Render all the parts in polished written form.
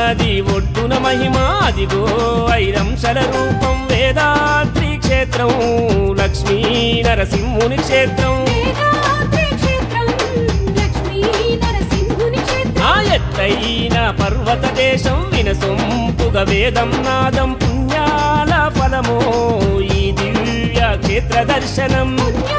నది ఒడ్డున మహిమ అదిగో ఐరంశల రూపం వేదాద్రి క్షేత్రం లక్ష్మీ నరసింహుని క్షేత్రం ఆ ఎత్తైన పర్వత దేశం వినసొంపుగ వేదం నాదం పుణ్యాల ఫలమో ఈ దివ్య క్షేత్ర దర్శనం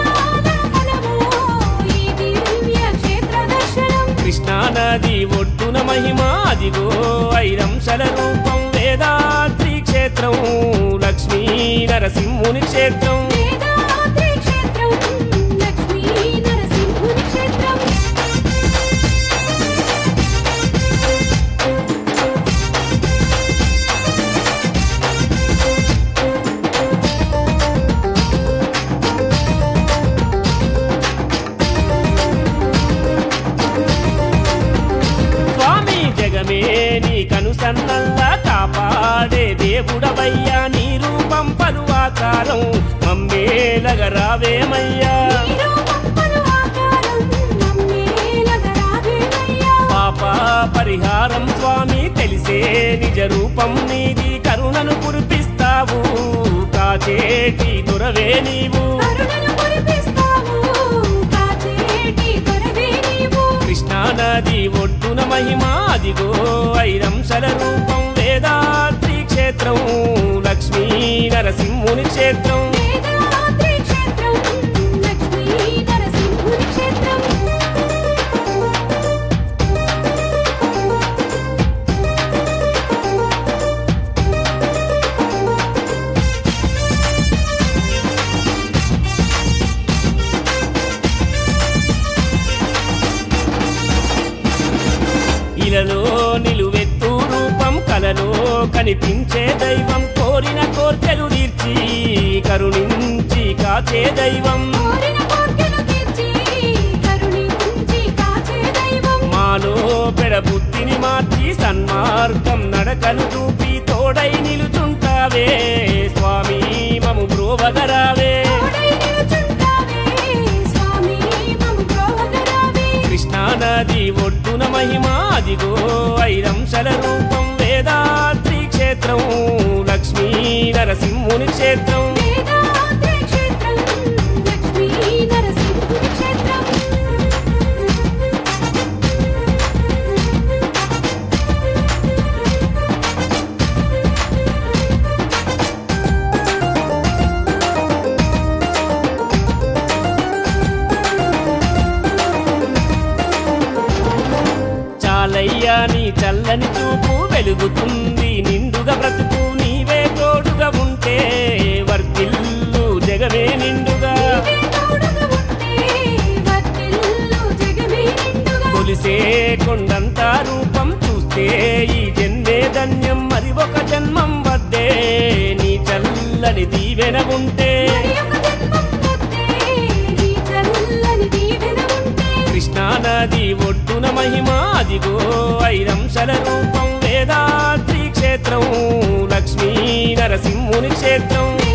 కృష్ణా నది ఒడ్డున మహిమ అదిగో ఐరంశల రూపం వేదాద్రి క్షేత్రం లక్ష్మీ నరసింహుని క్షేత్రం జగమే నీ కనుసన్నల్లా కాపాడే దేవుడవయ్యా నీ రూపం పలువాకారం మమ్మేలగ రావేమయ్యా పాప పరిహారం స్వామి తెలిసే నిజ రూపం నీది కరుణను కురిపిస్తావు కాచేటి దొరవే నీవు కృష్ణా నది ఒడ్డున మహిమ అదిగో ఐరంశల రూపం వేదాద్రి క్షేత్రం లక్ష్మీ నరసింహుని క్షేత్రం ఇలలో నిలువెత్తు రూపం కలలో కనిపించే దైవం కోరిన కోర్కెలు తీర్చి కరుణించి కాచే దైవం మాలో పెడబుద్ధిని మార్చి సన్మార్గం నడకలు చూపి తోడై నిలుచుంటావే స్వామి మము బ్రోవగరావే కృష్ణా నది ఒడ్డున మహిమ అదిగో ఐరంశల రూపం వేదాద్రి క్షేత్రం లక్ష్మీ నరసింహుని క్షేత్రం చాలయ్యా నీ చల్లని చూపు వెలుగుతుంది నిండుగా బ్రతుకు నీవే తోడుగా ఉంటే వర్తిల్లు జగమే నిండుగా కొలిసే కొండంత రూపం చూస్తే ఈ జన్మే ధన్యం మరి ఒక జన్మం వద్దే నీ చల్లని దీవెన ఉంటే కృష్ణా నది ఒడ్డున మహిమ అదిగో ఐరంశల రూపం వేదాద్రి క్షేత్రం లక్ష్మీ నరసింహుని క్షేత్రం